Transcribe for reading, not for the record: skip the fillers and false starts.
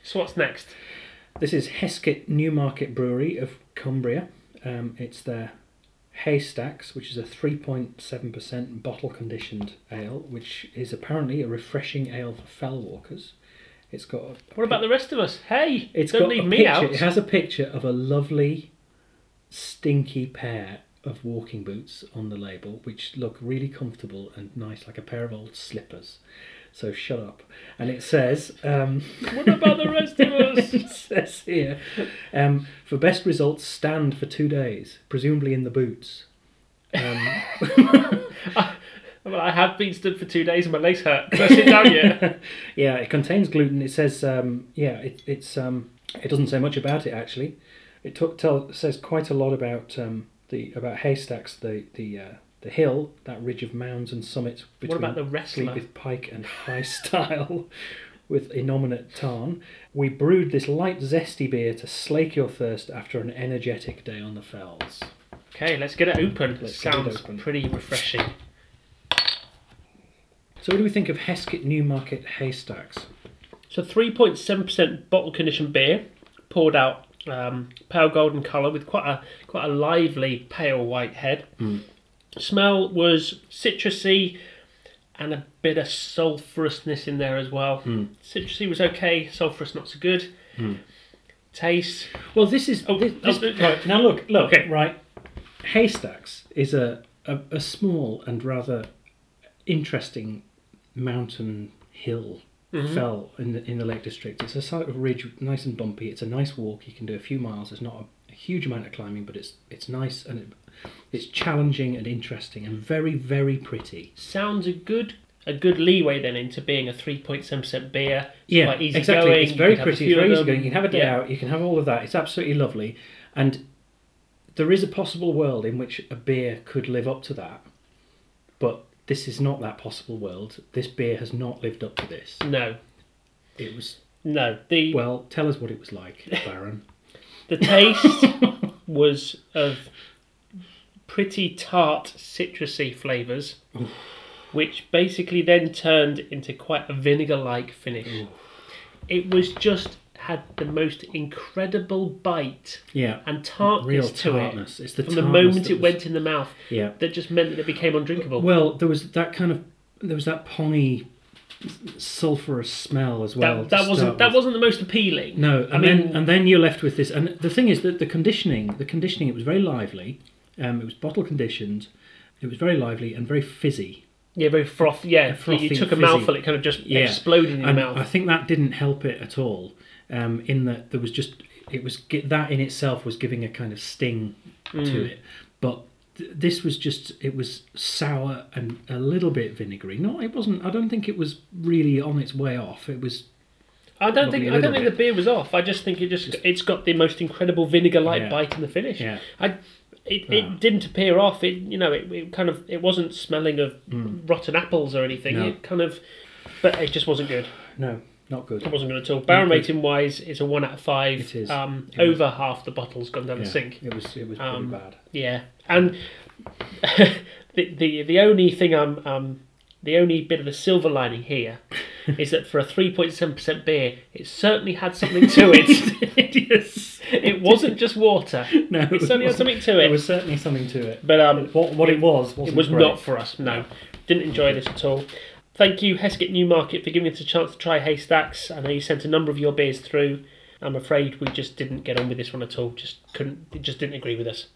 So what's next? This is Heskett Newmarket Brewery of Cumbria. It's their Haystacks, which is a 3.7% bottle conditioned ale, which is apparently a refreshing ale for fell walkers. It's got. What about the rest of us? Hey, It's don't got leave a me picture. out. It has a picture of a lovely, stinky pair of walking boots on the label, which look really comfortable and nice, like a pair of old slippers. So shut up. And it says... What about the rest of us? It says here, for best results, stand for 2 days, presumably in the boots. Well, I have been stood for 2 days and my legs hurt. Can I sit down yet? Yeah, it contains gluten. It says, it doesn't say much about it actually. It says quite a lot about about Haystacks, the hill, that ridge of mounds and summits between What about the wrestler? Sleepeth Pike and High Style, with innominate tarn. We brewed this light, zesty beer to slake your thirst after an energetic day on the fells. Okay, let's get it open. Let's get it Sounds open. pretty refreshing. So what do we think of Heskett Newmarket Haystacks? So 3.7% bottle conditioned beer, poured out, pale golden colour with quite a lively pale white head. Smell was citrusy and a bit of sulphurousness in there as well. Citrusy was okay, sulphurous not so good. Taste. Well, this is... right, now look, Okay. right. Haystacks is a small and rather interesting mountain hill fell in the Lake District. It's a sort of ridge, nice and bumpy. It's a nice walk. You can do a few miles. There's not a huge amount of climbing, but it's nice and it's challenging and interesting and very, very pretty. Sounds a good leeway then into being a 3.7% beer. It's Yeah, quite easy exactly. going. It's very You can have a pretty. few It's very of easy them. going. You can have a day out. You can have all of that. It's absolutely lovely. And there is a possible world in which a beer could live up to that, but this is not that possible world. This beer has not lived up to this. No. It was... No. Well, tell us what it was like, Baron. The taste was of pretty tart, citrusy flavours, which basically then turned into quite a vinegar-like finish. It was just had the most incredible bite Yeah. and tartness Real to tartness. it It's the from the tartness moment that it went in the mouth. Yeah. That just meant that it became undrinkable. Well, there was that pongy, sulphurous smell as well. that wasn't the most appealing. No, and then you're left with this. And the thing is that the conditioning, it was very lively. It was bottle conditioned. It was very lively and very fizzy. Yeah, very frothy. Yeah, frothy, you took a fizzy. mouthful, it kind of just exploded in your And mouth. I think that didn't help it at all. In that there was just that in itself was giving a kind of sting to it, but this was just, it was sour and a little bit vinegary. No, it wasn't. I don't think it was really on its way off. It was. I don't think the beer was off. I just think it's got the most incredible vinegar-like bite in the finish. Yeah. It didn't appear off. It wasn't smelling of rotten apples or anything. No. It kind of, but it just wasn't good. No, not good. It wasn't good at all. Barrel rating wise, it's a 1 out of 5. It is. Over half the bottle's gone down the sink. It was pretty bad. Yeah, and the only thing the only bit of the silver lining here is that for a 3.7% beer, it certainly had something to it. Yes. It wasn't just water. No, It certainly had something to it. There was certainly something to it. But what it was it was great. not for us. No, didn't enjoy this at all. Thank you, Heskett Newmarket, for giving us a chance to try Haystacks. I know you sent a number of your beers through. I'm afraid we just didn't get on with this one at all. It just didn't agree with us.